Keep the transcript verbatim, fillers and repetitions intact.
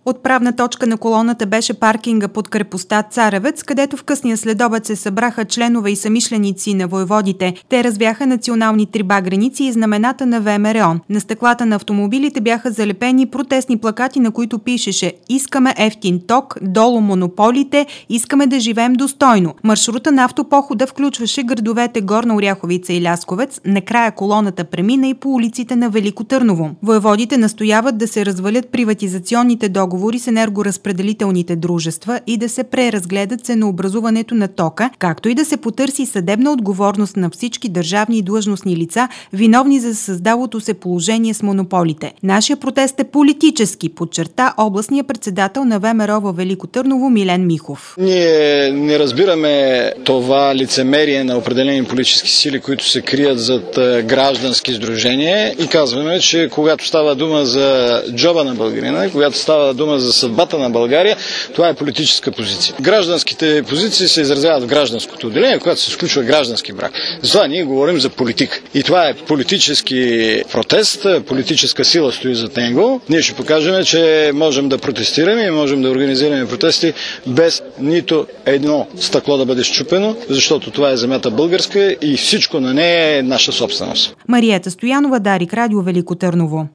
Отправна точка на колоната беше паркинга под крепостта Царевец, където в късния следобед се събраха членове и самишленици на войводите. Те развяха национални трибагреници и знамената на ВМРО. На стъклата на автомобилите бяха залепени протестни плакати, на които пишеше: "Искаме ефтин ток, долу монополите, искаме да живеем достойно". Маршрута на автопохода включваше градовете Горна Оряховица и Лясковец. Накрая колоната премина и по улиците на Велико Търново. Войводите настояват да се развалят приватизационните договори с енергоразпределителните дружества и да се преразгледат ценообразуването на тока, както и да се потърси съдебна отговорност на всички държавни и длъжностни лица, виновни за създалото се положение с монополите. Нашия протест е политически, подчерта областния председател на ВМРО във Велико Търново Милен Михов. Ние не разбираме това лицемерие на определени политически сили, които се крият зад граждански сдружения, и казваме, че когато става дума за джоба на българина, когато става дума за съдбата на България, това е политическа позиция. Гражданските позиции се изразяват в гражданското отделение, когато се сключва граждански брак. Затова ние говорим за политика. И това е политически протест, политическа сила стои зад него. Ние ще покажем, че можем да протестираме и можем да организираме протести без нито едно стъкло да бъде счупено, защото това е земята българска и всичко на нея е наша собственост. Мариета Стоянова, Дарик, Радио Велико Търново.